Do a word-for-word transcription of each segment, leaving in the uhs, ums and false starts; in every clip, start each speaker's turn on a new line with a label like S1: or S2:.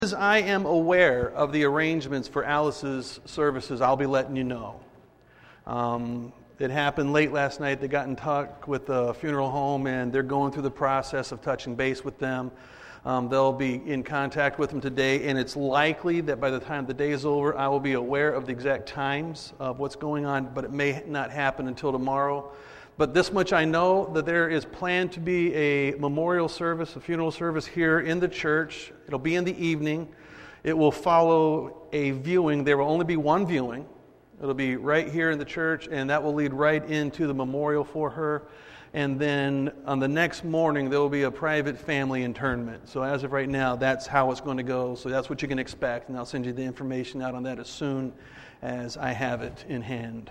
S1: As I am aware of the arrangements for Alice's services, I'll be letting you know. Um, it happened late last night. They got in touch with the funeral home, and they're going through the process of touching base with them. Um, they'll be in contact with them today, and it's likely that by the time the day is over, I will be aware of the exact times of what's going on, but it may not happen until tomorrow. But this much I know, that there is planned to be a memorial service, a funeral service here in the church. It'll be in the evening. It will follow a viewing. There will only be one viewing. It'll be right here in the church, and that will lead right into the memorial for her. And then on the next morning, there will be a private family internment. So as of right now, that's how it's going to go. So that's what you can expect, and I'll send you the information out on that as soon as I have it in hand.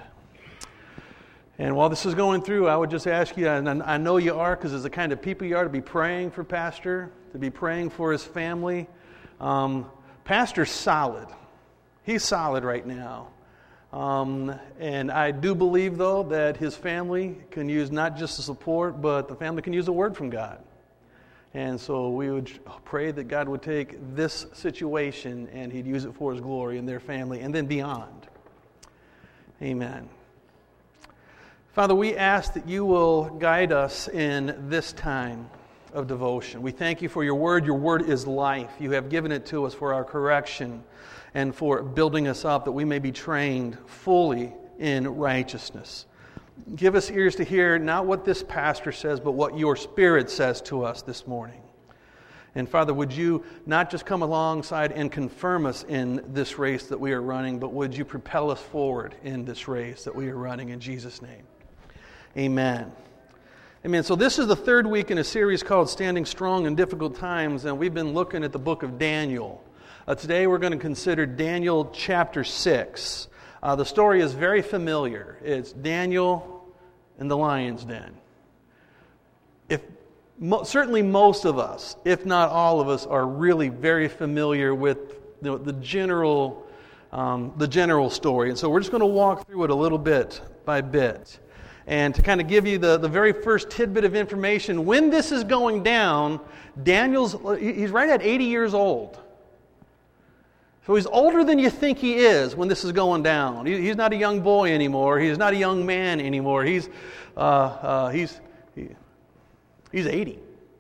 S1: And while this is going through, I would just ask you, and I know you are, because it's the kind of people you are, to be praying for Pastor, to be praying for his family. Um, Pastor's solid. He's solid right now. Um, and I do believe, though, that his family can use not just the support, but the family can use a word from God. And so we would pray that God would take this situation and He'd use it for His glory in their family and then beyond. Amen. Father, we ask that you will guide us in this time of devotion. We thank you for your word. Your word is life. You have given it to us for our correction and for building us up that we may be trained fully in righteousness. Give us ears to hear not what this pastor says, but what your Spirit says to us this morning. And Father, would you not just come alongside and confirm us in this race that we are running, but would you propel us forward in this race that we are running in Jesus' name. Amen. Amen. So this is the third week in a series called Standing Strong in Difficult Times, and we've been looking at the book of Daniel. Uh, today we're going to consider Daniel chapter six. Uh, the story is very familiar. It's Daniel in the lion's den. If mo- certainly most of us, if not all of us, are really very familiar with the, the general um, the general story. And so we're just going to walk through it a little bit by bit. And to kind of give you the, the very first tidbit of information, when this is going down, Daniel's, he's right at eighty years old. So he's older than you think he is when this is going down. He, he's not a young boy anymore. He's not a young man anymore. He's uh, uh, he's he, he's eighty.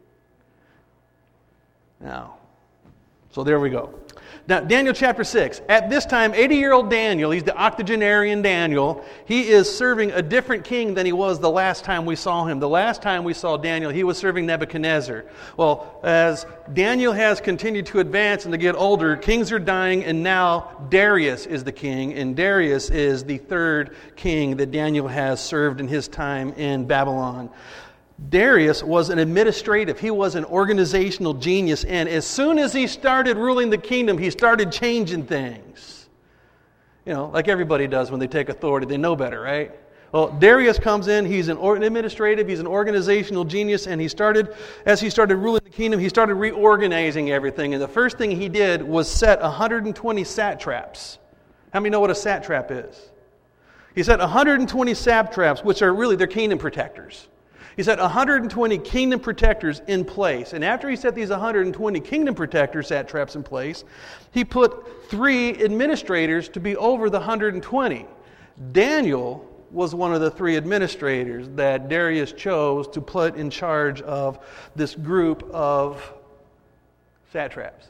S1: Now, so there we go. Now, Daniel chapter six. At this time, eighty-year-old Daniel, he's the octogenarian Daniel, he is serving a different king than he was the last time we saw him. The last time we saw Daniel, he was serving Nebuchadnezzar. Well, as Daniel has continued to advance and to get older, kings are dying, and now Darius is the king, and Darius is the third king that Daniel has served in his time in Babylon. Darius was an administrative, he was an organizational genius, and as soon as he started ruling the kingdom, he started changing things. You know, like everybody does when they take authority, they know better, right? Well, Darius comes in, he's an administrative, he's an organizational genius, and he started, as he started ruling the kingdom, he started reorganizing everything, and the first thing he did was set one hundred twenty satraps. How many know what a satrap is? He set one hundred twenty satraps, which are really, they're kingdom protectors. He set one hundred twenty kingdom protectors in place. And after he set these one hundred twenty kingdom protector satraps in place, he put three administrators to be over the one hundred twenty. Daniel was one of the three administrators that Darius chose to put in charge of this group of satraps.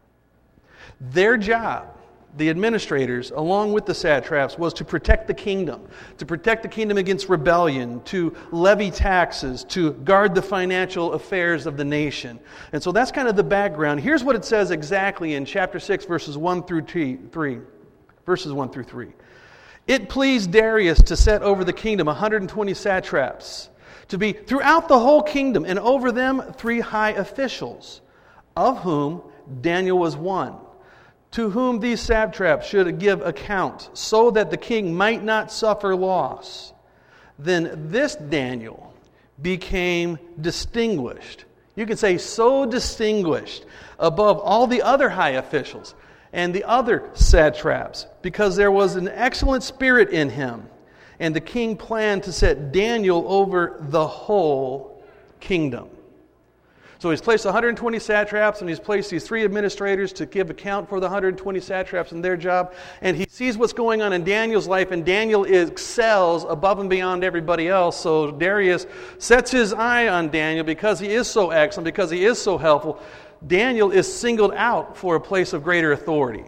S1: Their job, the administrators, along with the satraps, was to protect the kingdom, to protect the kingdom against rebellion, to levy taxes, to guard the financial affairs of the nation. And so that's kind of the background. Here's what it says exactly in chapter six, verses one through three. Verses one through three. It pleased Darius to set over the kingdom one hundred twenty satraps, to be throughout the whole kingdom, and over them three high officials, of whom Daniel was one, to whom these satraps should give account, so that the king might not suffer loss. Then this Daniel became distinguished. You can say so distinguished above all the other high officials and the other satraps, because there was an excellent spirit in him. And the king planned to set Daniel over the whole kingdom. So he's placed one hundred twenty satraps, and he's placed these three administrators to give account for the one hundred twenty satraps and their job. And he sees what's going on in Daniel's life, and Daniel excels above and beyond everybody else. So Darius sets his eye on Daniel because he is so excellent, because he is so helpful. Daniel is singled out for a place of greater authority.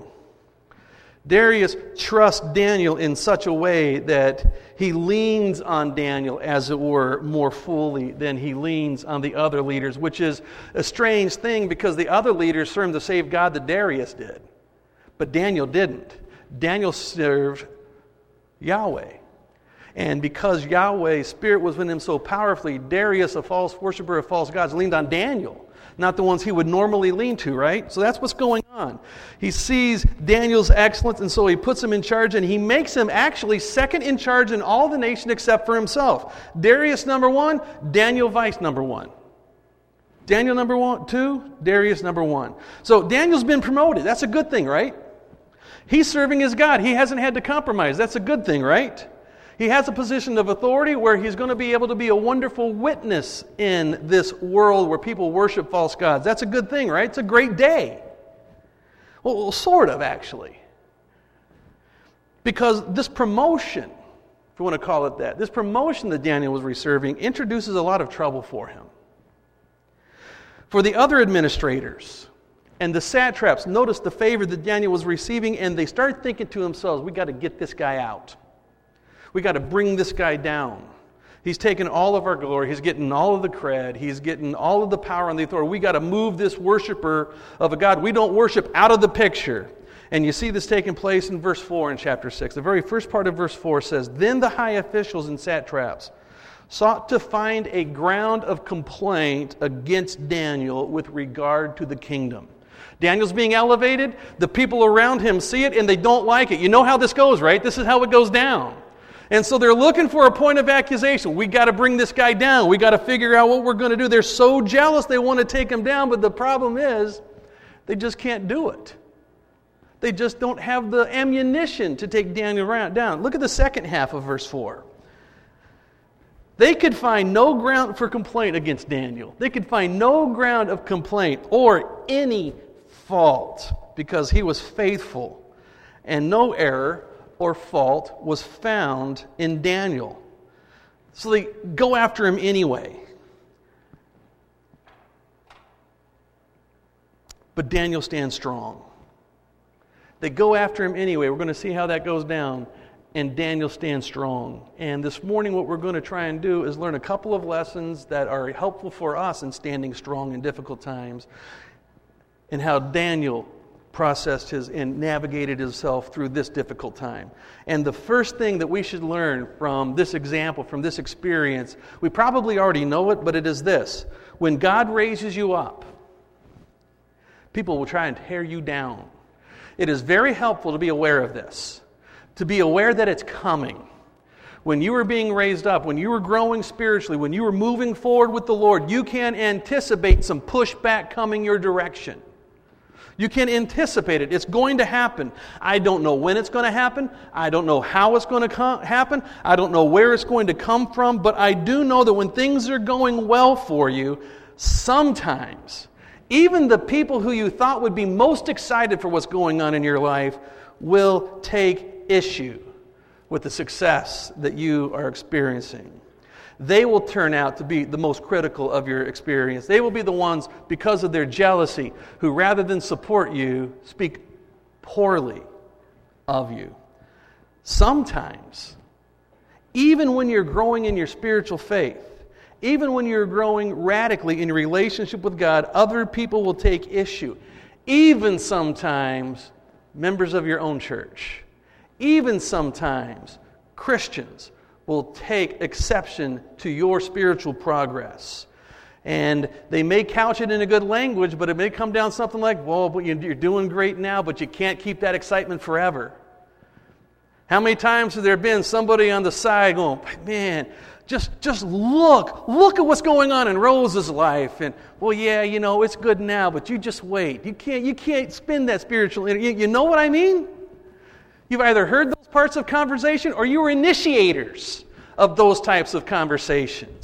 S1: Darius trusts Daniel in such a way that he leans on Daniel, as it were, more fully than he leans on the other leaders, which is a strange thing because the other leaders served the same God that Darius did. But Daniel didn't. Daniel served Yahweh. And because Yahweh's Spirit was within him so powerfully, Darius, a false worshiper of false gods, leaned on Daniel. Not the ones he would normally lean to, right? So that's what's going on. He sees Daniel's excellence, and so he puts him in charge, and he makes him actually second in charge in all the nation except for himself. Darius number one, Daniel vice number one. Daniel number one, two, Darius number one. So Daniel's been promoted. That's a good thing, right? He's serving his God. He hasn't had to compromise. That's a good thing, right? He has a position of authority where he's going to be able to be a wonderful witness in this world where people worship false gods. That's a good thing, right? It's a great day. Well, sort of, actually. Because this promotion, if you want to call it that, this promotion that Daniel was receiving introduces a lot of trouble for him. For the other administrators and the satraps, notice the favor that Daniel was receiving, and they start thinking to themselves, we got to get this guy out. We got to bring this guy down. He's taking all of our glory. He's getting all of the cred. He's getting all of the power and the authority. We got to move this worshiper of a God we don't worship out of the picture. And you see this taking place in verse four in chapter six. The very first part of verse four says, Then the high officials and satraps sought to find a ground of complaint against Daniel with regard to the kingdom. Daniel's being elevated. The people around him see it and they don't like it. You know how this goes, right? This is how it goes down. And so they're looking for a point of accusation. We got to bring this guy down. We got to figure out what we're going to do. They're so jealous they want to take him down, but the problem is they just can't do it. They just don't have the ammunition to take Daniel down. Look at the second half of verse four. They could find no ground for complaint against Daniel. They could find no ground of complaint or any fault because he was faithful, and no error or fault was found in Daniel. So they go after him anyway. But Daniel stands strong. They go after him anyway. We're going to see how that goes down. And Daniel stands strong. And this morning what we're going to try and do is learn a couple of lessons that are helpful for us in standing strong in difficult times, and how Daniel processed his and navigated himself through this difficult time. And the first thing that we should learn from this example, from this experience, we probably already know it, but it is this. When God raises you up, people will try and tear you down. It is very helpful to be aware of this, to be aware that it's coming. When you are being raised up, when you are growing spiritually, when you are moving forward with the Lord, you can anticipate some pushback coming your direction. You can anticipate it. It's going to happen. I don't know when it's going to happen. I don't know how it's going to come, happen. I don't know where it's going to come from. But I do know that when things are going well for you, sometimes even the people who you thought would be most excited for what's going on in your life will take issue with the success that you are experiencing. They will turn out to be the most critical of your experience. They will be the ones, because of their jealousy, who rather than support you, speak poorly of you. Sometimes, even when you're growing in your spiritual faith, even when you're growing radically in your relationship with God, other people will take issue. Even sometimes, members of your own church. Even sometimes, Christians will take exception to your spiritual progress. And they may couch it in a good language, but it may come down something like, well, but you're doing great now, but you can't keep that excitement forever. How many times has there been somebody on the side going, man, just, just look, look at what's going on in Rose's life. And, well, yeah, you know, it's good now, but you just wait. You can't, you can't spin that spiritual energy. You know what I mean? You've either heard those parts of conversation or you were initiators of those types of conversations.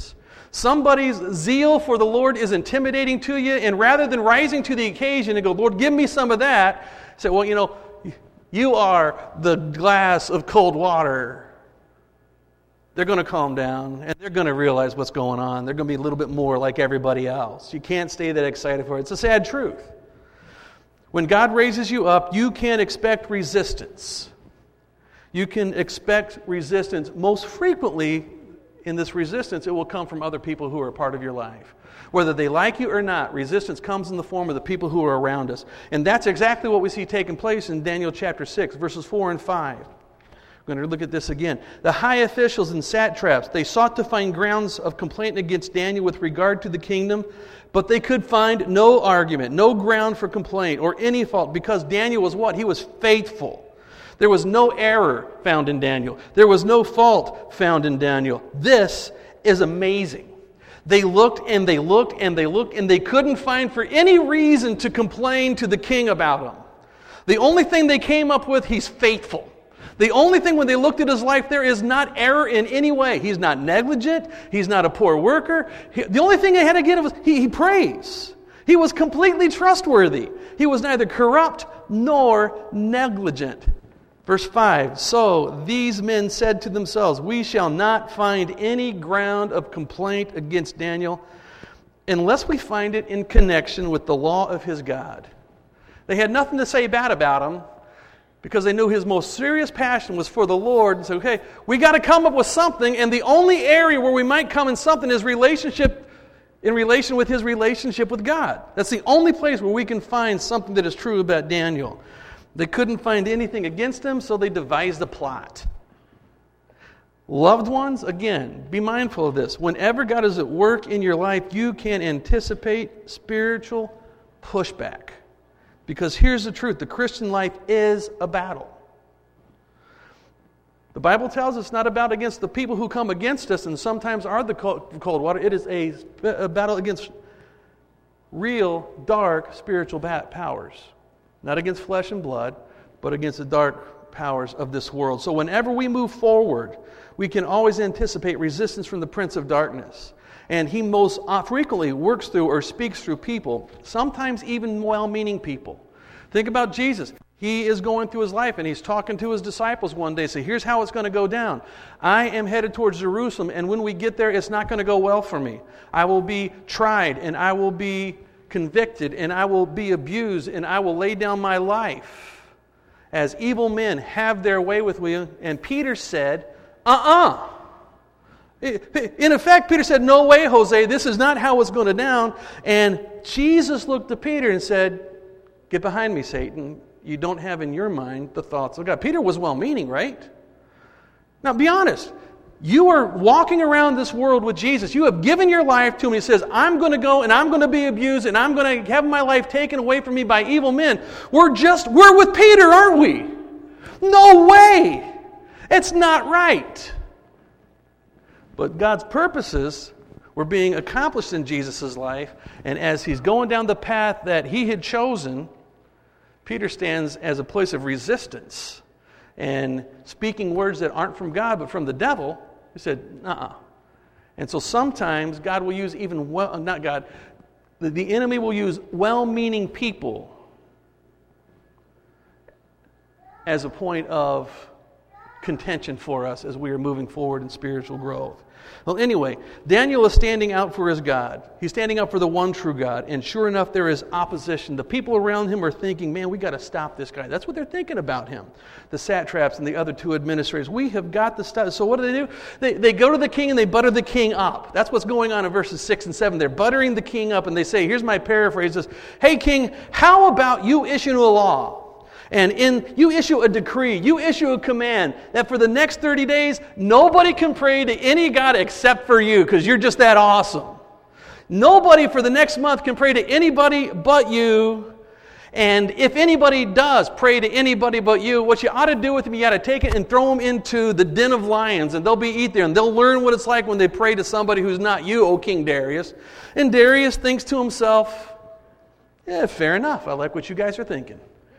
S1: Somebody's zeal for the Lord is intimidating to you, and rather than rising to the occasion and go, Lord, give me some of that, say, well, you know, you are the glass of cold water. They're going to calm down, and they're going to realize what's going on. They're going to be a little bit more like everybody else. You can't stay that excited for it. It's a sad truth. When God raises you up, you can expect resistance. You can expect resistance. Most frequently, in this resistance, it will come from other people who are a part of your life. Whether they like you or not, resistance comes in the form of the people who are around us. And that's exactly what we see taking place in Daniel chapter six, verses four and five. We're going to look at this again. The high officials and satraps, they sought to find grounds of complaint against Daniel with regard to the kingdom, but they could find no argument, no ground for complaint or any fault, because Daniel was what? He was faithful. There was no error found in Daniel. There was no fault found in Daniel. This is amazing. They looked and they looked and they looked and they couldn't find for any reason to complain to the king about him. The only thing they came up with, he's faithful. The only thing when they looked at his life, there is not error in any way. He's not negligent. He's not a poor worker. He, the only thing they had to get was he, he prays. He was completely trustworthy. He was neither corrupt nor negligent. Verse five, so these men said to themselves, we shall not find any ground of complaint against Daniel unless we find it in connection with the law of his God. They had nothing to say bad about him because they knew his most serious passion was for the Lord. And said, okay, we got to come up with something, and the only area where we might come in something is relationship in relation with his relationship with God. That's the only place where we can find something that is true about Daniel. They couldn't find anything against him, so they devised a plot. Loved ones, again, be mindful of this. Whenever God is at work in your life, you can anticipate spiritual pushback. Because here's the truth, the Christian life is a battle. The Bible tells us not about against the people who come against us and sometimes are the cold water. It is a, a battle against real, dark, spiritual powers. Not against flesh and blood, but against the dark powers of this world. So whenever we move forward, we can always anticipate resistance from the prince of darkness. And he most frequently works through or speaks through people, sometimes even well-meaning people. Think about Jesus. He is going through his life and he's talking to his disciples one day. So here's how it's going to go down. I am headed towards Jerusalem, and when we get there, it's not going to go well for me. I will be tried, and I will be convicted, and I will be abused, and I will lay down my life as evil men have their way with me. And Peter said, uh-uh. In effect, Peter said, no way, Jose, this is not how it's going to down. And Jesus looked at Peter and said, get behind me, Satan. You don't have in your mind the thoughts of God. Peter was well-meaning, right? Now, be honest. You are walking around this world with Jesus. You have given your life to him. He says, I'm going to go and I'm going to be abused and I'm going to have my life taken away from me by evil men. We're just, we're with Peter, aren't we? No way. It's not right. But God's purposes were being accomplished in Jesus' life, and as he's going down the path that he had chosen, Peter stands as a place of resistance and speaking words that aren't from God but from the devil. He said, uh-uh. And so sometimes God will use even, well, not God, the, the enemy will use well-meaning people as a point of contention for us as we are moving forward in spiritual growth. Well, anyway, Daniel is standing out for his God. He's standing up for the one true God. And sure enough, there is opposition. The people around him are thinking, man, we got to stop this guy. That's what they're thinking about him. The satraps and the other two administrators. We have got to stop. So what do they do? They, they go to the king and they butter the king up. That's what's going on in verses six and seven. They're buttering the king up and they say, here's my paraphrase. This, hey, king, how about you issue a law? And in you issue a decree, you issue a command that for the next thirty days, nobody can pray to any God except for you because you're just that awesome. Nobody for the next month can pray to anybody but you. And if anybody does pray to anybody but you, what you ought to do with them, you got to take it and throw them into the den of lions, and they'll be eat there, and they'll learn what it's like when they pray to somebody who's not you, O King Darius. And Darius thinks to himself, yeah, fair enough. I like what you guys are thinking.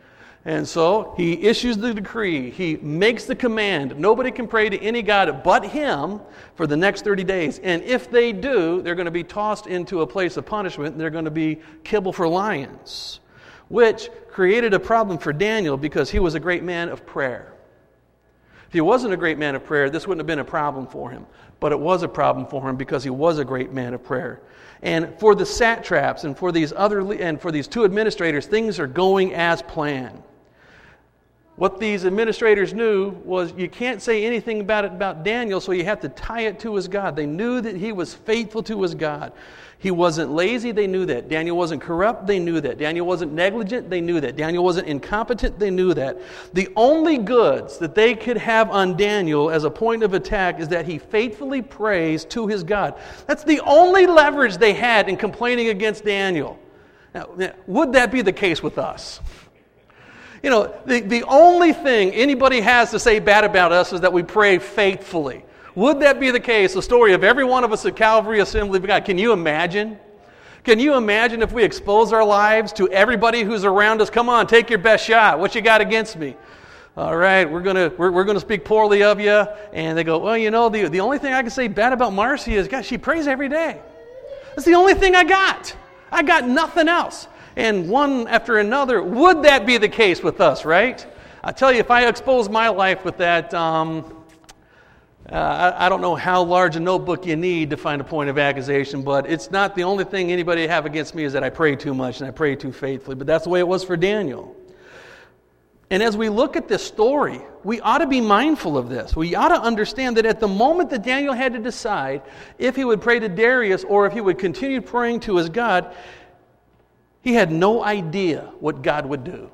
S1: And so he issues the decree. He makes the command. Nobody can pray to any god but him for the next thirty days. And if they do, they're going to be tossed into a place of punishment, and they're going to be kibble for lions, which created a problem for Daniel because he was a great man of prayer. If he wasn't a great man of prayer, this wouldn't have been a problem for him. But it was a problem for him because he was a great man of prayer. And for the satraps and for these other and for these two administrators, things are going as planned. What these administrators knew was you can't say anything about it about Daniel, so you have to tie it to his God. They knew that he was faithful to his God. He wasn't lazy, they knew that. Daniel wasn't corrupt, they knew that. Daniel wasn't negligent, they knew that. Daniel wasn't incompetent, they knew that. The only goods that they could have on Daniel as a point of attack is that he faithfully prays to his God. That's the only leverage they had in complaining against Daniel. Now, would that be the case with us? You know, the, the only thing anybody has to say bad about us is that we pray faithfully. Would that be the case, the story of every one of us at Calvary Assembly of God? Can you imagine? Can you imagine if we expose our lives to everybody who's around us? Come on, take your best shot. What you got against me? All right, we're gonna we're, we're gonna speak poorly of you. And they go, well, you know, the, the only thing I can say bad about Marcy is, gosh, she prays every day. That's the only thing I got. I got nothing else. And one after another, would that be the case with us, right? I tell you, if I expose my life with that, um, uh, I, I don't know how large a notebook you need to find a point of accusation, but it's not the only thing anybody have against me is that I pray too much and I pray too faithfully. But that's the way it was for Daniel. And as we look at this story, we ought to be mindful of this. We ought to understand that at the moment that Daniel had to decide if he would pray to Darius or if he would continue praying to his God, he had no idea what God would do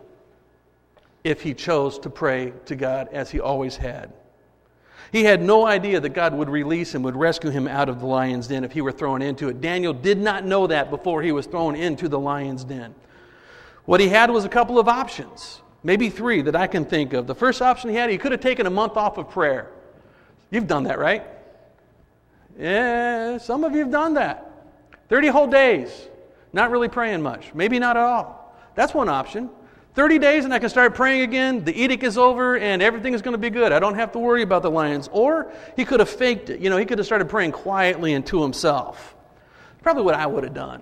S1: if he chose to pray to God as he always had. He had no idea that God would release him, would rescue him out of the lion's den if he were thrown into it. Daniel did not know that before he was thrown into the lion's den. What he had was a couple of options, maybe three that I can think of. The first option he had, he could have taken a month off of prayer. You've done that, right? Yeah, some of you have done that. thirty whole days. Not really praying much. Maybe not at all. That's one option. thirty days and I can start praying again. The edict is over and everything is going to be good. I don't have to worry about the lions. Or he could have faked it. You know, he could have started praying quietly and to himself. Probably what I would have done.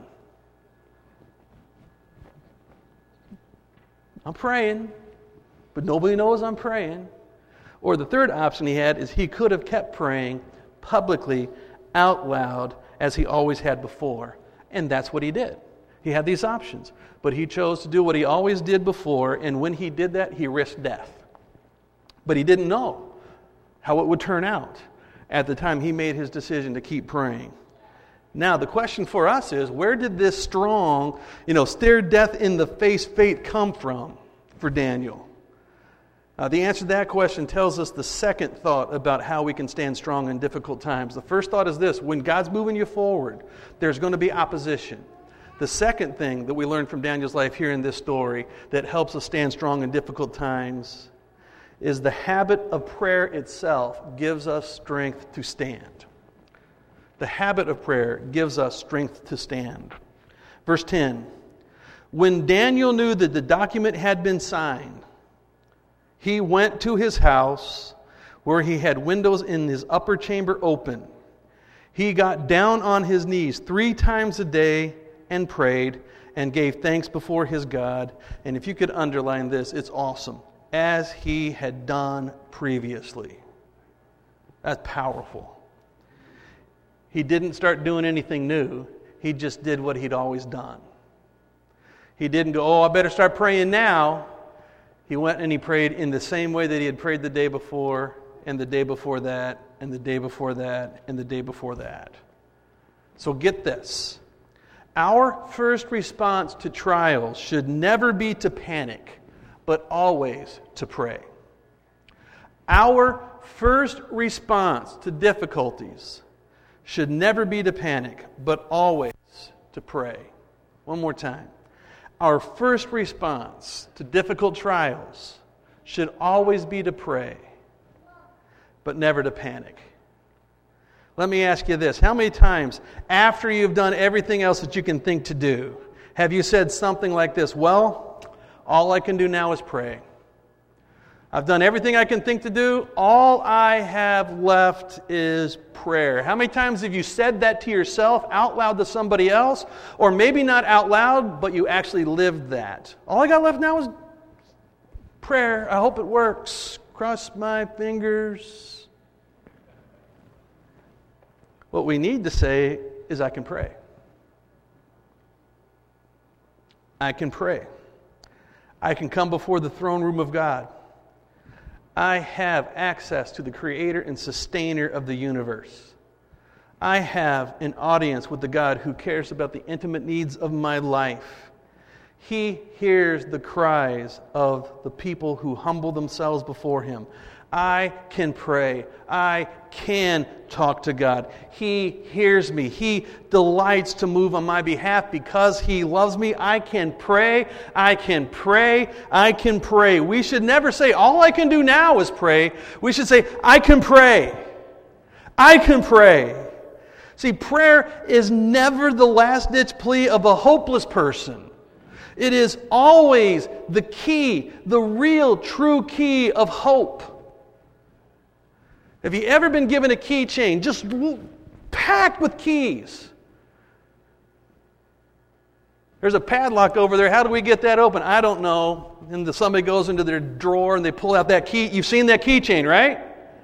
S1: I'm praying, but nobody knows I'm praying. Or the third option he had is he could have kept praying publicly, out loud, as he always had before. And that's what he did. He had these options. But he chose to do what he always did before, and when he did that, he risked death. But he didn't know how it would turn out at the time he made his decision to keep praying. Now, the question for us is, where did this strong, you know, stare death in the face faith come from for Daniel? Uh, the answer to that question tells us the second thought about how we can stand strong in difficult times. The first thought is this: when God's moving you forward, there's going to be opposition. The second thing that we learn from Daniel's life here in this story that helps us stand strong in difficult times is the habit of prayer itself gives us strength to stand. The habit of prayer gives us strength to stand. Verse ten, when Daniel knew that the document had been signed, he went to his house where he had windows in his upper chamber open. He got down on his knees three times a day and prayed and gave thanks before his God. And if you could underline this, it's awesome. As he had done previously. That's powerful. He didn't start doing anything new. He just did what he'd always done. He didn't go, oh, I better start praying now. He went and he prayed in the same way that he had prayed the day before, and the day before that, and the day before that, and the day before that. So get this. Our first response to trials should never be to panic, but always to pray. Our first response to difficulties should never be to panic, but always to pray. One more time. Our first response to difficult trials should always be to pray, but never to panic. Let me ask you this. How many times after you've done everything else that you can think to do, have you said something like this? Well, All I can do now is pray. I've done everything I can think to do. All I have left is prayer. How many times have you said that to yourself out loud to somebody else? Or maybe not out loud, but you actually lived that. All I got left now is prayer. I hope it works. Cross my fingers. What we need to say is, I can pray. I can pray. I can come before the throne room of God. I have access to the creator and sustainer of the universe. I have an audience with the God who cares about the intimate needs of my life. He hears the cries of the people who humble themselves before Him. I can pray. I can talk to God. He hears me. He delights to move on my behalf because He loves me. I can pray. I can pray. I can pray. We should never say, all I can do now is pray. We should say, I can pray. I can pray. See, prayer is never the last-ditch plea of a hopeless person. It is always the key, the real, true key of hope. Have you ever been given a keychain just packed with keys? There's a padlock over there. How do we get that open? I don't know. And the, somebody goes into their drawer and they pull out that key. You've seen that keychain, right?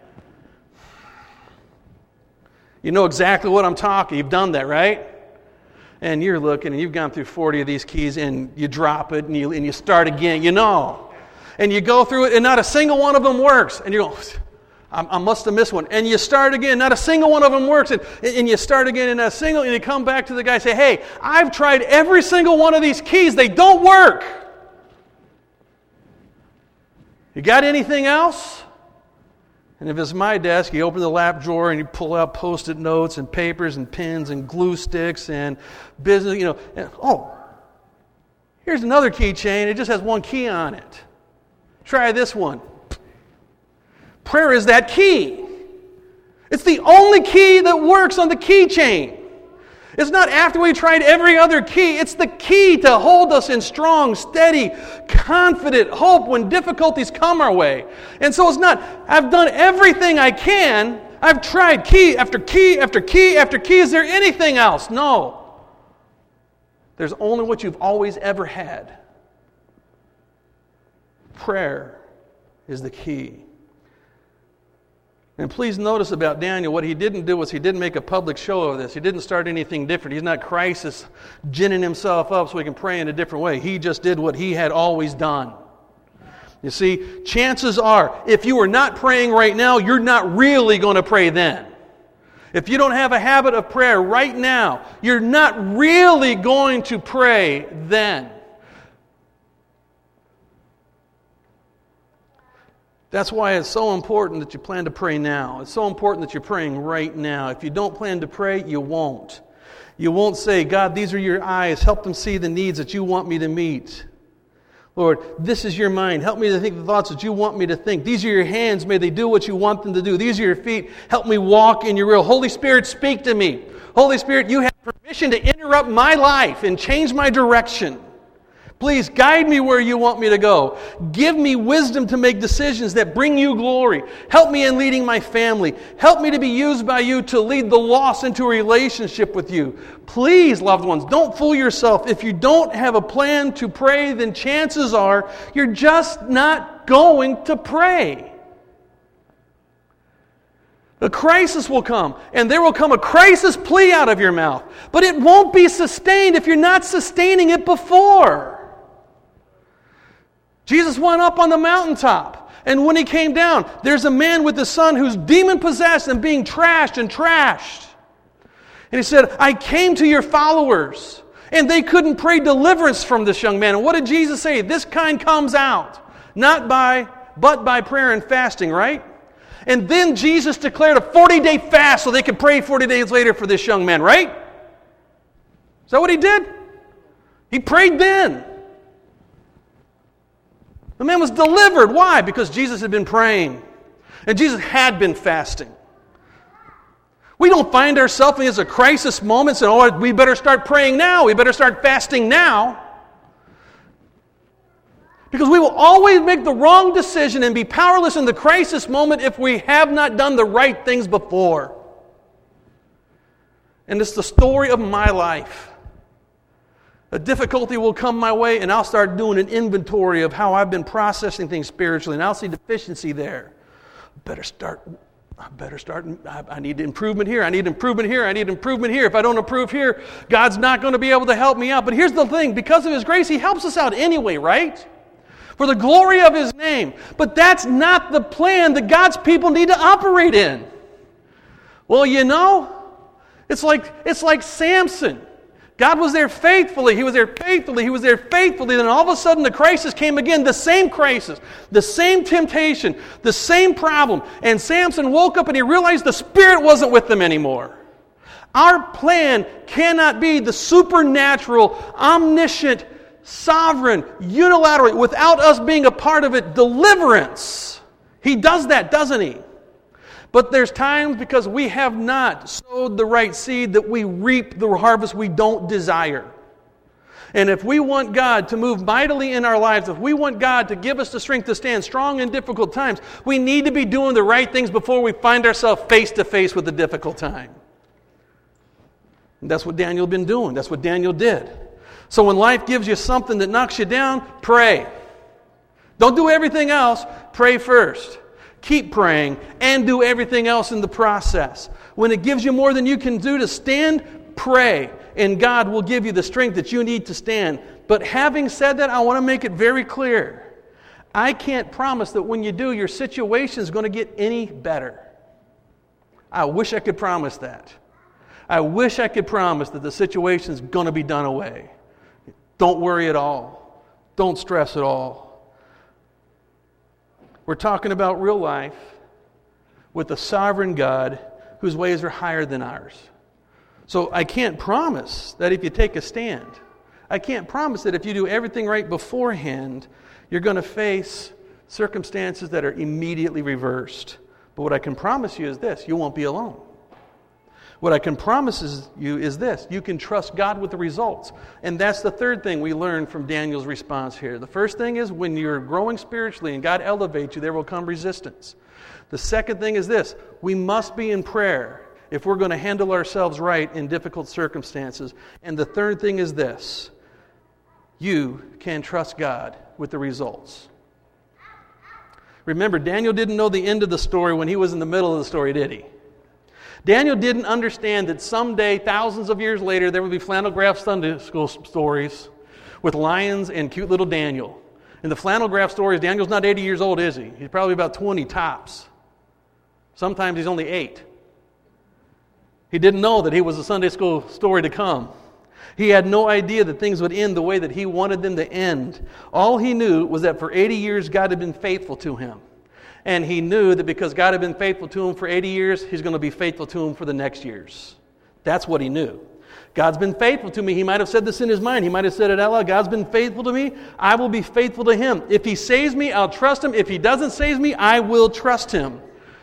S1: You know exactly what I'm talking. You've done that, right? And you're looking and you've gone through forty of these keys and you drop it and you, and you start again. You know. And you go through it and not a single one of them works. And you're going, I must have missed one. And you start again. Not a single one of them works. And, and you start again and not a single. And you come back to the guy and say, hey, I've tried every single one of these keys. They don't work. You got anything else? And if it's my desk, you open the lap drawer and you pull out Post-it notes and papers and pens and glue sticks and business, you know. And, oh, here's another keychain. It just has one key on it. Try this one. Prayer is that key. It's the only key that works on the keychain. It's not after we tried every other key. It's the key to hold us in strong, steady, confident hope when difficulties come our way. And so it's not, I've done everything I can. I've tried key after key after key after key. Is there anything else? No. There's only what you've always ever had. Prayer is the key. And please notice about Daniel, what he didn't do was he didn't make a public show of this. He didn't start anything different. He's not crisis ginning himself up so he can pray in a different way. He just did what he had always done. You see, chances are, if you are not praying right now, you're not really going to pray then. If you don't have a habit of prayer right now, you're not really going to pray then. That's why it's so important that you plan to pray now. It's so important that you're praying right now. If you don't plan to pray, you won't. You won't say, God, these are your eyes. Help them see the needs that you want me to meet. Lord, this is your mind. Help me to think the thoughts that you want me to think. These are your hands. May they do what you want them to do. These are your feet. Help me walk in your will. Holy Spirit, speak to me. Holy Spirit, you have permission to interrupt my life and change my direction. Please guide me where you want me to go. Give me wisdom to make decisions that bring you glory. Help me in leading my family. Help me to be used by you to lead the lost into a relationship with you. Please, loved ones, don't fool yourself. If you don't have a plan to pray, then chances are you're just not going to pray. A crisis will come, and there will come a crisis plea out of your mouth. But it won't be sustained if you're not sustaining it before. Jesus went up on the mountaintop, and when he came down, there's a man with a son who's demon-possessed and being trashed and trashed. And he said, I came to your followers, and they couldn't pray deliverance from this young man. And what did Jesus say? This kind comes out, not by, but by prayer and fasting, right? And then Jesus declared a forty-day fast so they could pray forty days later for this young man, right? Is that what he did? He prayed then. The man was delivered. Why? Because Jesus had been praying. And Jesus had been fasting. We don't find ourselves in a crisis moment and, oh, we better start praying now. We better start fasting now. Because we will always make the wrong decision and be powerless in the crisis moment if we have not done the right things before. And it's the story of my life. A difficulty will come my way and I'll start doing an inventory of how I've been processing things spiritually, and I'll see deficiency there. Better start, I better start, I, I need improvement here, I need improvement here, I need improvement here. If I don't improve here, God's not going to be able to help me out. But here's the thing, because of His grace, He helps us out anyway, right? For the glory of His name. But that's not the plan that God's people need to operate in. Well, you know, it's like it's like Samson. God was there faithfully. He was there faithfully. He was there faithfully. Then all of a sudden the crisis came again. The same crisis. The same temptation. The same problem. And Samson woke up and he realized the Spirit wasn't with him anymore. Our plan cannot be the supernatural, omniscient, sovereign, unilateral, without us being a part of it, deliverance. He does that, doesn't He? But there's times because we have not sowed the right seed that we reap the harvest we don't desire. And if we want God to move mightily in our lives, if we want God to give us the strength to stand strong in difficult times, we need to be doing the right things before we find ourselves face to face with a difficult time. And that's what Daniel had been doing. That's what Daniel did. So when life gives you something that knocks you down, pray. Don't do everything else. Pray first. Keep praying and do everything else in the process. When it gives you more than you can do to stand, pray. And God will give you the strength that you need to stand. But having said that, I want to make it very clear. I can't promise that when you do, your situation is going to get any better. I wish I could promise that. I wish I could promise that the situation is going to be done away. Don't worry at all. Don't stress at all. We're talking about real life with a sovereign God whose ways are higher than ours. So I can't promise that if you take a stand, I can't promise that if you do everything right beforehand, you're going to face circumstances that are immediately reversed. But what I can promise you is this: you won't be alone. What I can promise you is this: you can trust God with the results. And that's the third thing we learn from Daniel's response here. The first thing is when you're growing spiritually and God elevates you, there will come resistance. The second thing is this: we must be in prayer if we're going to handle ourselves right in difficult circumstances. And the third thing is this: you can trust God with the results. Remember, Daniel didn't know the end of the story when he was in the middle of the story, did he? Daniel didn't understand that someday, thousands of years later, there would be flannel graph Sunday school stories with lions and cute little Daniel. In the flannel graph stories, Daniel's not eighty years old, is he? He's probably about twenty tops. Sometimes he's only eight. He didn't know that he was a Sunday school story to come. He had no idea that things would end the way that he wanted them to end. All he knew was that for eighty years, God had been faithful to him. And he knew that because God had been faithful to him for eighty years, He's going to be faithful to him for the next years. That's what he knew. God's been faithful to me. He might have said this in his mind. He might have said it out loud. God's been faithful to me. I will be faithful to Him. If He saves me, I'll trust Him. If He doesn't save me, I will trust Him.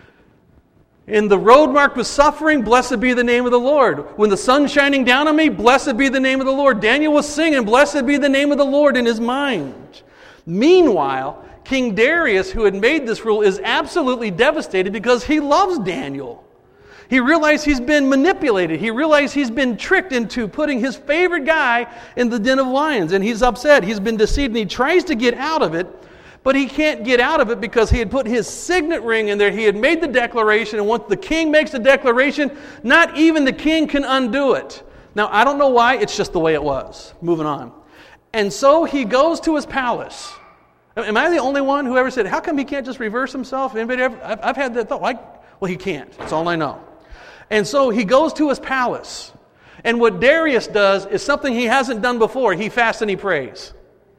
S1: In the road marked with suffering, blessed be the name of the Lord. When the sun's shining down on me, blessed be the name of the Lord. Daniel was singing, blessed be the name of the Lord in his mind. Meanwhile, King Darius, who had made this rule, is absolutely devastated because he loves Daniel. He realized he's been manipulated. He realized he's been tricked into putting his favorite guy in the den of lions. And he's upset. He's been deceived and he tries to get out of it. But he can't get out of it because he had put his signet ring in there. He had made the declaration. And once the king makes the declaration, not even the king can undo it. Now, I don't know why. It's just the way it was. Moving on. And so he goes to his palace. Am I the only one who ever said, how come he can't just reverse himself? Anybody ever? I've, I've had that thought. Like, well, he can't. That's all I know. And so he goes to his palace. And what Darius does is something he hasn't done before. He fasts and he prays.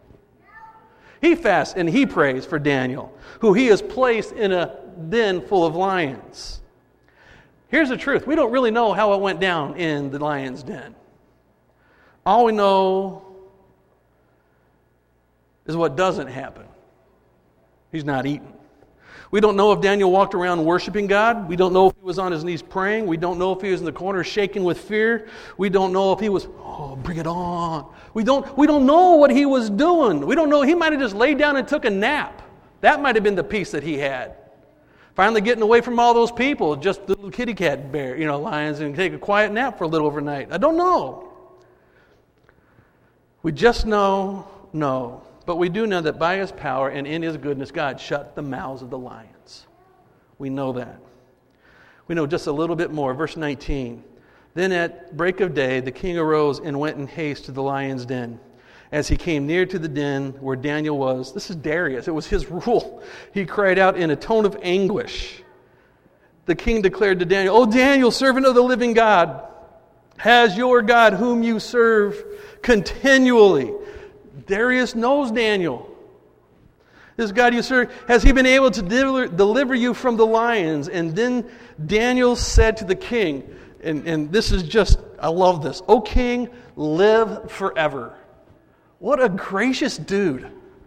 S1: He fasts and he prays for Daniel, who he has placed in a den full of lions. Here's the truth. We don't really know how it went down in the lion's den. All we know is what doesn't happen. He's not eaten. We don't know if Daniel walked around worshiping God. We don't know if he was on his knees praying. We don't know if he was in the corner shaking with fear. We don't know if he was, oh, bring it on. We don't, we don't know what he was doing. We don't know. He might have just laid down and took a nap. That might have been the peace that he had. Finally getting away from all those people, just the little kitty cat bear, you know, lions, and take a quiet nap for a little overnight. I don't know. We just know, no. But we do know that by his power and in his goodness, God shut the mouths of the lions. We know that. We know just a little bit more. Verse nineteen. Then at break of day, the king arose and went in haste to the lion's den. As he came near to the den where Daniel was, this is Darius, it was his rule. He cried out in a tone of anguish. The king declared to Daniel, "O Daniel, servant of the living God, has your God, whom you serve continually." Darius knows Daniel. This God you serve, has he been able to deliver, deliver you from the lions? And then Daniel said to the king, and, and this is just, I love this, "O king, live forever." What a gracious dude.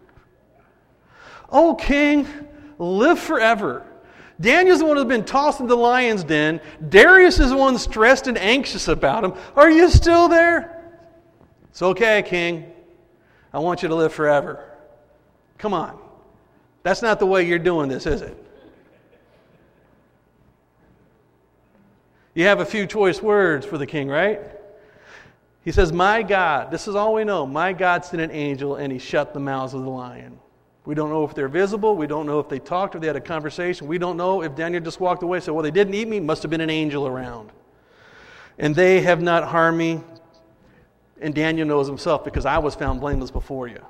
S1: "O king, live forever." Daniel's the one who's been tossed into the lion's den. Darius is the one stressed and anxious about him. "Are you still there?" "It's okay, king. I want you to live forever." Come on. That's not the way you're doing this, is it? You have a few choice words for the king, right? He says, "My God," this is all we know, "my God sent an angel and he shut the mouths of the lion." We don't know if they're visible. We don't know if they talked or they had a conversation. We don't know if Daniel just walked away and said, "Well, they didn't eat me. Must have been an angel around. And they have not harmed me." And Daniel knows himself, because I was found blameless before you.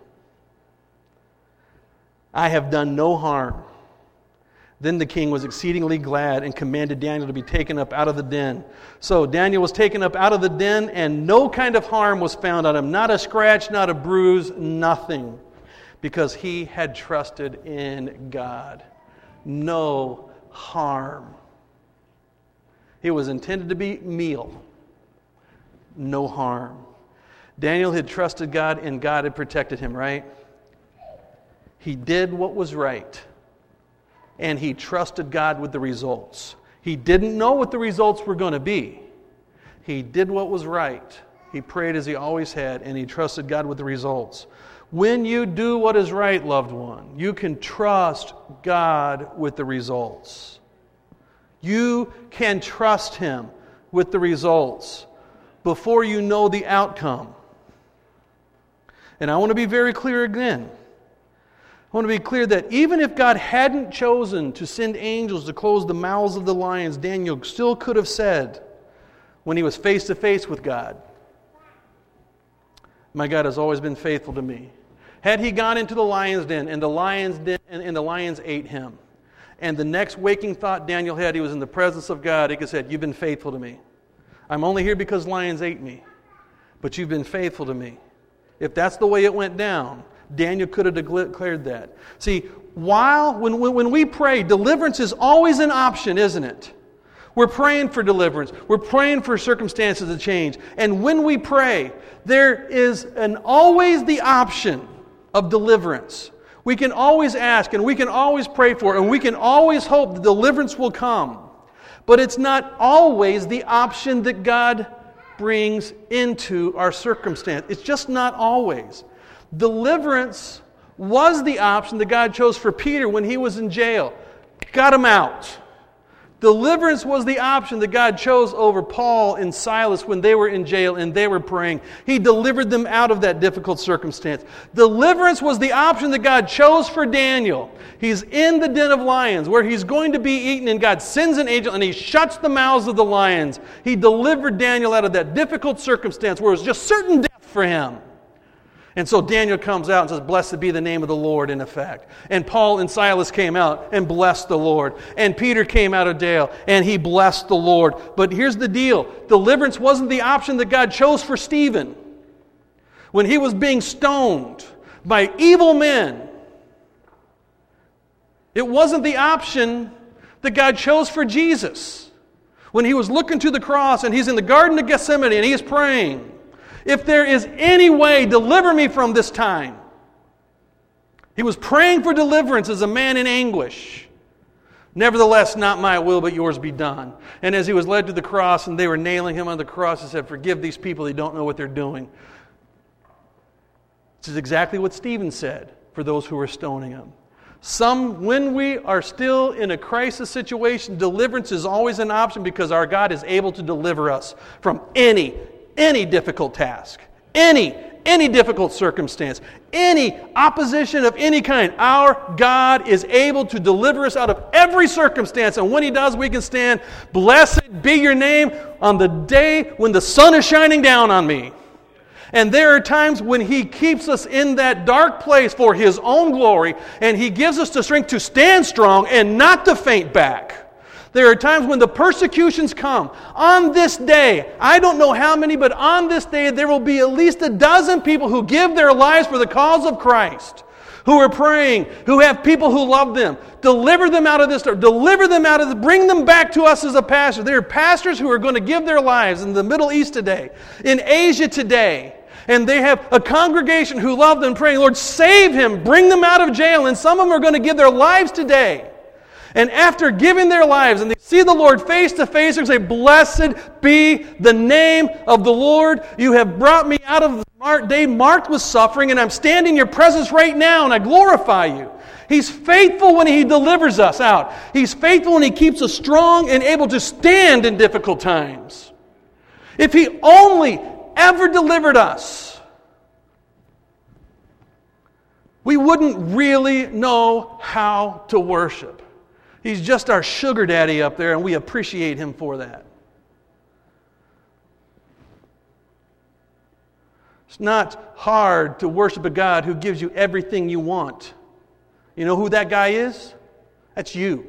S1: I have done no harm. Then the king was exceedingly glad and commanded Daniel to be taken up out of the den. So Daniel was taken up out of the den, and no kind of harm was found on him. Not a scratch, not a bruise, nothing. Because he had trusted in God. No harm. It was intended to be meal. No harm. Daniel had trusted God, and God had protected him, right? He did what was right. And he trusted God with the results. He didn't know what the results were going to be. He did what was right. He prayed as he always had, and he trusted God with the results. When you do what is right, loved one, you can trust God with the results. You can trust him with the results before you know the outcome. And I want to be very clear again. I want to be clear that even if God hadn't chosen to send angels to close the mouths of the lions, Daniel still could have said, when he was face to face with God, "My God has always been faithful to me." Had he gone into the lion's den and the lions den, and, and the lions ate him, and the next waking thought Daniel had, he was in the presence of God, he could have said, "You've been faithful to me. I'm only here because lions ate me, but you've been faithful to me." If that's the way it went down, Daniel could have declared that. See, while when, when we pray, deliverance is always an option, isn't it? We're praying for deliverance. We're praying for circumstances to change. And when we pray, there is an always the option of deliverance. We can always ask, and we can always pray for it, and we can always hope the deliverance will come. But it's not always the option that God brings into our circumstance. It's just not always. Deliverance was the option that God chose for Peter when he was in jail. Got him out. Deliverance was the option that God chose over Paul and Silas when they were in jail and they were praying. He delivered them out of that difficult circumstance. Deliverance was the option that God chose for Daniel. He's in the den of lions where he's going to be eaten, and God sends an angel and he shuts the mouths of the lions. He delivered Daniel out of that difficult circumstance where it was just certain death for him. And so Daniel comes out and says, "Blessed be the name of the Lord," in effect. And Paul and Silas came out and blessed the Lord. And Peter came out of jail and he blessed the Lord. But here's the deal. Deliverance wasn't the option that God chose for Stephen when he was being stoned by evil men. It wasn't the option that God chose for Jesus when he was looking to the cross and he's in the Garden of Gethsemane and he's praying, "If there is any way, deliver me from this time." He was praying for deliverance as a man in anguish. Nevertheless, not my will, but yours be done. And as he was led to the cross and they were nailing him on the cross, he said, forgive these people, they don't know what they're doing. This is exactly what Stephen said for those who were stoning him. Some, when we are still in a crisis situation, deliverance is always an option because our God is able to deliver us from any, any difficult task, any, any difficult circumstance, any opposition of any kind. Our God is able to deliver us out of every circumstance, and when He does, we can stand, blessed be your name, on the day when the sun is shining down on me. And there are times when He keeps us in that dark place for His own glory, and He gives us the strength to stand strong and not to faint back. There are times when the persecutions come. On this day, I don't know how many, but on this day there will be at least a dozen people who give their lives for the cause of Christ, who are praying, who have people who love them. Deliver them out of this, deliver them out of this, bring them back to us as a pastor. There are pastors who are going to give their lives in the Middle East today, in Asia today. And they have a congregation who love them, praying, Lord, save him, bring them out of jail. And some of them are going to give their lives today. And after giving their lives, and they see the Lord face to face, they're going to say, blessed be the name of the Lord. You have brought me out of the day marked with suffering, and I'm standing in your presence right now, and I glorify you. He's faithful when He delivers us out. He's faithful when He keeps us strong and able to stand in difficult times. If He only ever delivered us, we wouldn't really know how to worship. He's just our sugar daddy up there, and we appreciate Him for that. It's not hard to worship a God who gives you everything you want. You know who that guy is? That's you.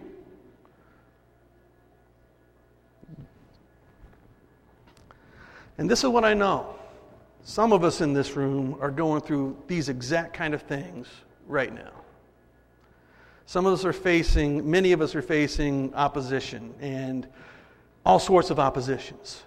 S1: And this is what I know. Some of us in this room are going through these exact kind of things right now. Some of us are facing, many of us are facing opposition and all sorts of oppositions.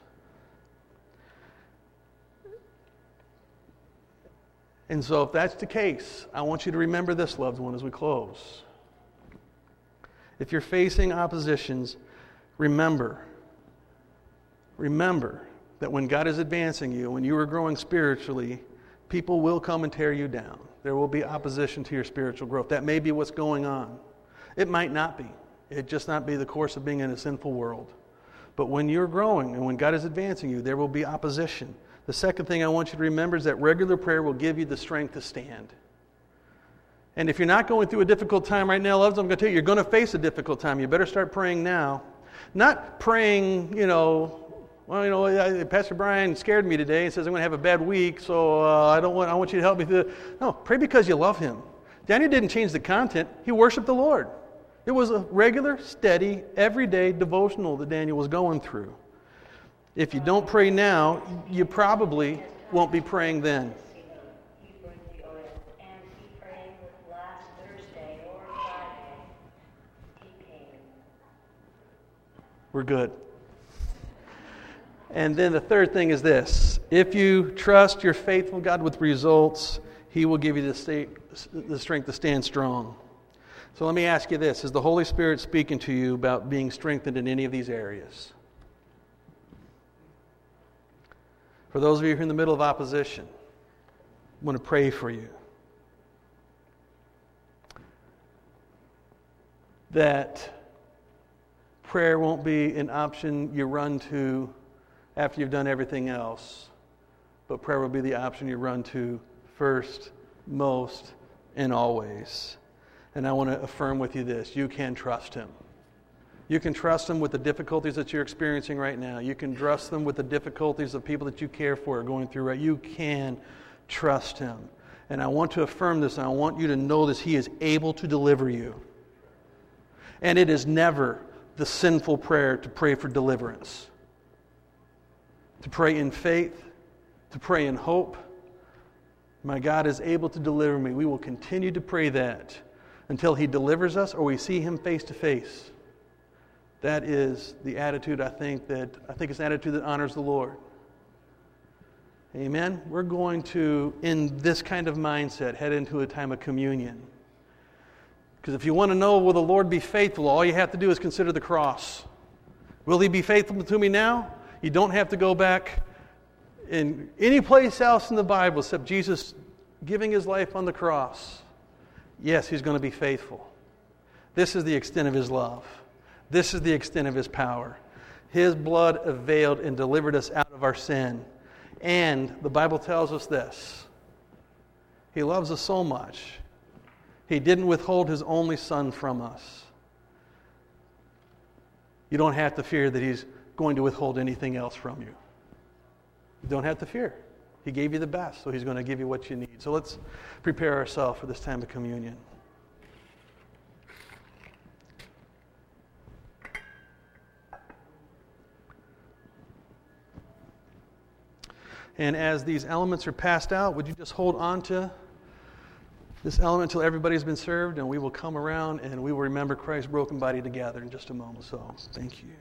S1: And so if that's the case, I want you to remember this, loved one, as we close. If you're facing oppositions, remember, remember that when God is advancing you, when you are growing spiritually, people will come and tear you down. There will be opposition to your spiritual growth. That may be what's going on. It might not be. It just not be the course of being in a sinful world. But when you're growing and when God is advancing you, there will be opposition. The second thing I want you to remember is that regular prayer will give you the strength to stand. And if you're not going through a difficult time right now, loves, I'm going to tell you, you're going to face a difficult time. You better start praying now. Not praying, you know, well, you know, Pastor Brian scared me today and says I'm going to have a bad week, so uh, I don't want. I want you to help me through it. No, pray because you love Him. Daniel didn't change the content; he worshipped the Lord. It was a regular, steady, everyday devotional that Daniel was going through. If you don't pray now, you probably won't be praying then. We're good. And then the third thing is this. If you trust your faithful God with results, He will give you the, state, the strength to stand strong. So let me ask you this. Is the Holy Spirit speaking to you about being strengthened in any of these areas? For those of you who are in the middle of opposition, I want to pray for you. That prayer won't be an option you run to after you've done everything else, but prayer will be the option you run to first, most, and always. And I want to affirm with you this. You can trust Him. You can trust Him with the difficulties that you're experiencing right now. You can trust Him with the difficulties of people that you care for are going through right. You can trust Him. And I want to affirm this, and I want you to know this. He is able to deliver you. And it is never the sinful prayer to pray for deliverance. To pray in faith, to pray in hope. My God is able to deliver me. We will continue to pray that until He delivers us or we see Him face to face. That is the attitude I think that I think it's an attitude that honors the Lord. Amen. We're going to, in this kind of mindset, head into a time of communion. Because if you want to know, will the Lord be faithful, all you have to do is consider the cross. Will he be faithful to me now? You don't have to go back in any place else in the Bible except Jesus giving his life on the cross. Yes, he's going to be faithful. This is the extent of his love. This is the extent of his power. His blood availed and delivered us out of our sin. And the Bible tells us this. He loves us so much. He didn't withhold his only son from us. You don't have to fear that he's going to withhold anything else from you. You don't have to fear. He gave you the best, so he's going to give you what you need. So let's prepare ourselves for this time of communion. And as these elements are passed out, would you just hold on to this element until everybody's been served, and we will come around and we will remember Christ's broken body together in just a moment. So, thank you.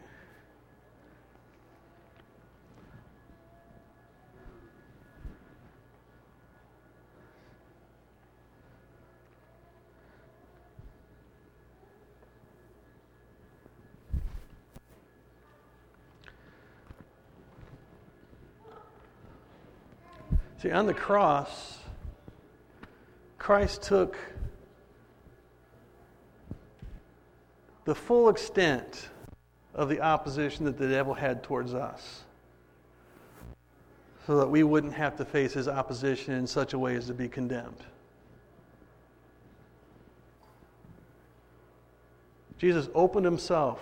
S1: See, on the cross, Christ took the full extent of the opposition that the devil had towards us, so that we wouldn't have to face his opposition in such a way as to be condemned. Jesus opened himself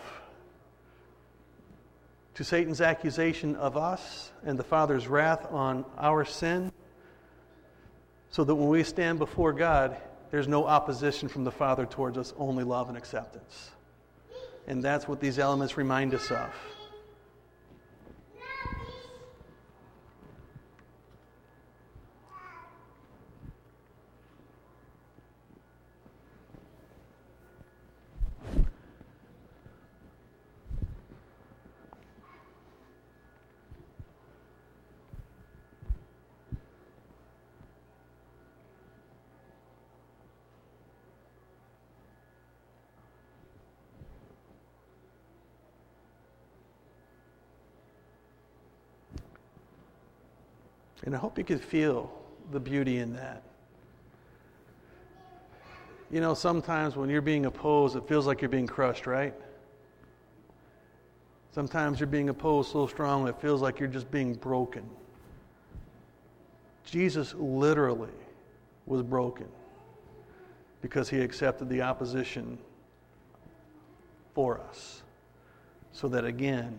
S1: to Satan's accusation of us and the Father's wrath on our sin, so that when we stand before God, there's no opposition from the Father towards us, only love and acceptance. And that's what these elements remind us of. And I hope you could feel the beauty in that. You know, sometimes when you're being opposed, it feels like you're being crushed, right? Sometimes you're being opposed so strongly, it feels like you're just being broken. Jesus literally was broken because he accepted the opposition for us, so that again,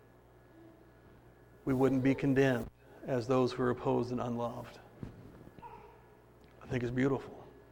S1: we wouldn't be condemned as those who are opposed and unloved. I think it's beautiful.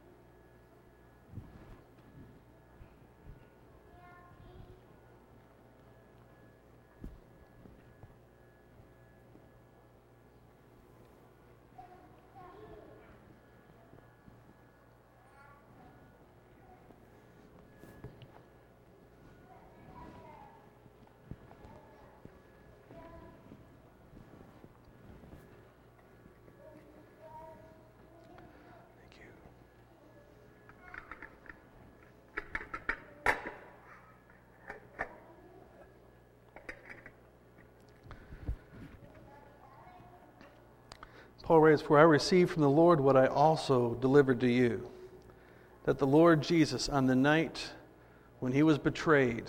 S1: Paul writes, "For I received from the Lord what I also delivered to you, that the Lord Jesus, on the night when he was betrayed,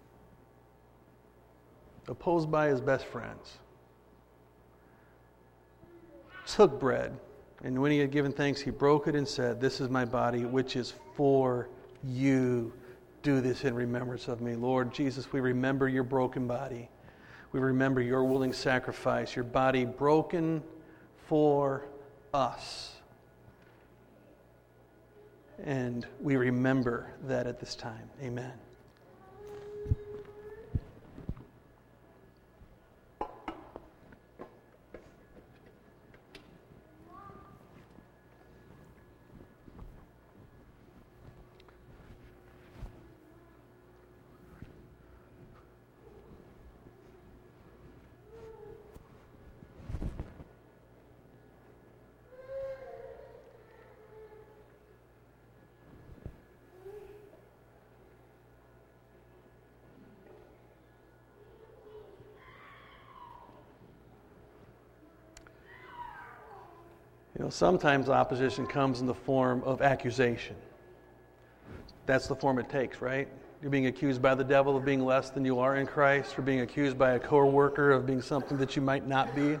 S1: opposed by his best friends, took bread, and when he had given thanks, he broke it and said, 'This is my body, which is for you. Do this in remembrance of me.'" Lord Jesus, we remember your broken body. We remember your willing sacrifice, your body broken for us. And we remember that at this time. Amen. You know, sometimes opposition comes in the form of accusation. That's the form it takes, right? You're being accused by the devil of being less than you are in Christ. You're being accused by a co-worker of being something that you might not be.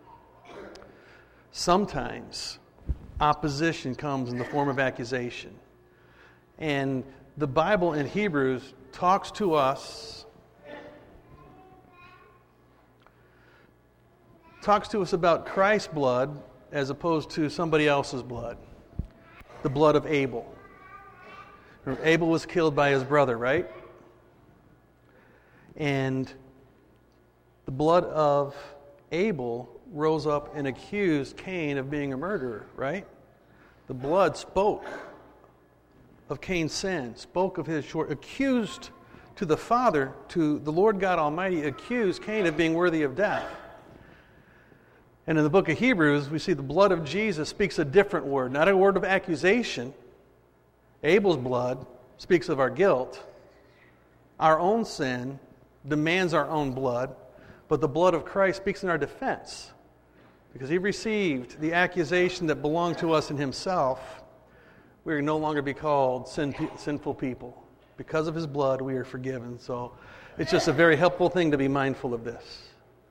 S1: Sometimes opposition comes in the form of accusation. And the Bible in Hebrews talks to us, talks to us about Christ's blood as opposed to somebody else's blood. The blood of Abel. Abel was killed by his brother, right? And the blood of Abel rose up and accused Cain of being a murderer, right? The blood spoke of Cain's sin, spoke of his short, accused to the Father, to the Lord God Almighty, accused Cain of being worthy of death. And in the book of Hebrews, we see the blood of Jesus speaks a different word, not a word of accusation. Abel's blood speaks of our guilt. Our own sin demands our own blood, but the blood of Christ speaks in our defense. Because he received the accusation that belonged to us in himself, we are no longer be called sin, sinful people. Because of his blood, we are forgiven. So it's just a very helpful thing to be mindful of this.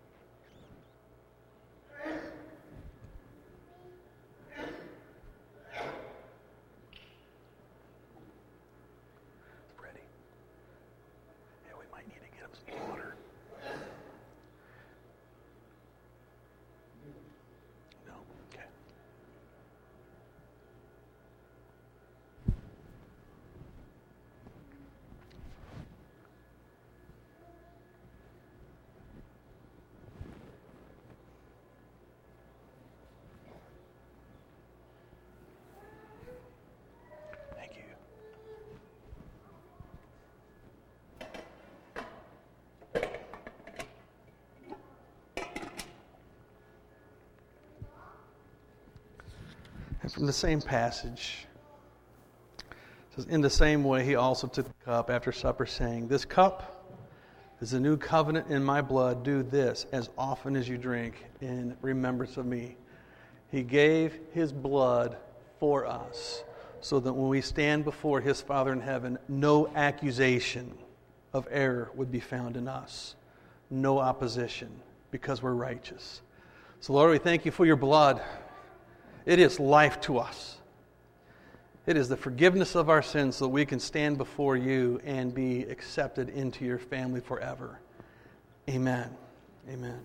S1: And from the same passage, it says, in the same way he also took the cup after supper, saying, this cup is a new covenant in my blood. Do this as often as you drink in remembrance of me. He gave his blood for us so that when we stand before his Father in heaven, no accusation of error would be found in us. No opposition, because we're righteous. So Lord, we thank you for your blood. It is life to us. It is the forgiveness of our sins so that we can stand before you and be accepted into your family forever. Amen. Amen.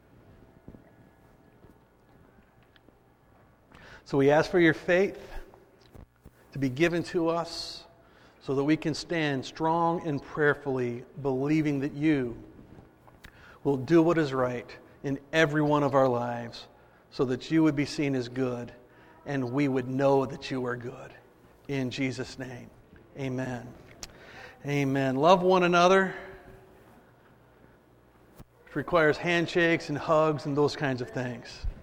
S1: So we ask for your faith to be given to us so that we can stand strong and prayerfully believing that you will do what is right in every one of our lives, so that you would be seen as good, and we would know that you are good. In Jesus' name, amen. Amen. Love one another. It requires handshakes and hugs and those kinds of things.